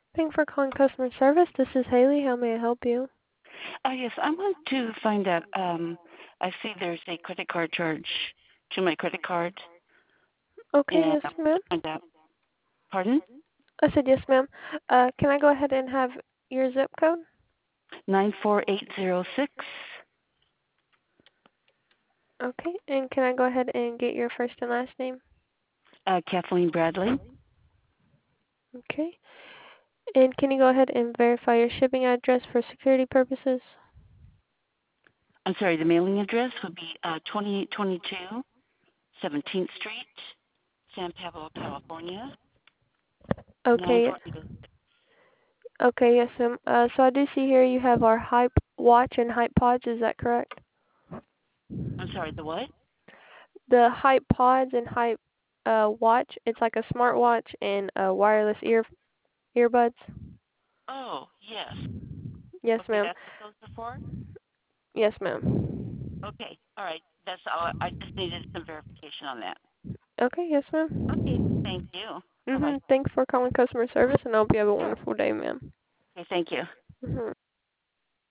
Thank you for calling customer service. This is Haley. How may I help you? Yes, I want to find out. I see there's a credit card charge to my credit card, Okay, and yes, I want ma'am. to find out. Pardon? I said yes, ma'am. Can I go ahead and have your zip code? 94806. Okay, and can I go ahead and get your first and last name? Kathleen Bradley. Okay. And can you go ahead and verify your shipping address for security purposes? I'm sorry. The mailing address would be 2822 17th Street, San Pablo, California. Okay, yes. 94806. Okay, yes, ma'am. So I do see here you have our Hype Watch and Hype Pods. Is that correct? I'm sorry. The what? The Hype Pods and Hype Watch. It's like a smartwatch and wireless earbuds. Oh, yes. Yes, Okay, ma'am. that's what those are for. Yes, ma'am. Okay. All right. That's all. I just needed some verification on that. Okay, yes, Okay. ma'am. Thank you. Bye bye. Thanks for calling customer service, and I hope you have a wonderful day, ma'am. Okay. Thank you.